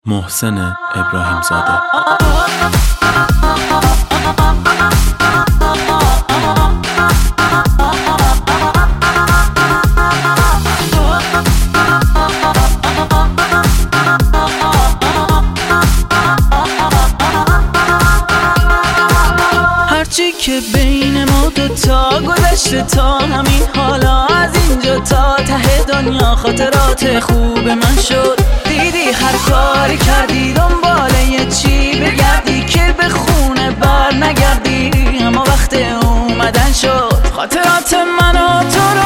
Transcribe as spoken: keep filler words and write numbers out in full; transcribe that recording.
محسن ابراهیم زاده. هرچی که بین ما دوتا گذشته تا همین حالا، از اینجا تا ته دنیا خاطرات خوب من شد. دیدی هر کاری کردی دنبال یه چی بگردی که به خونه بر نگردی، اما وقت اومدن شد خاطرات من و تو رو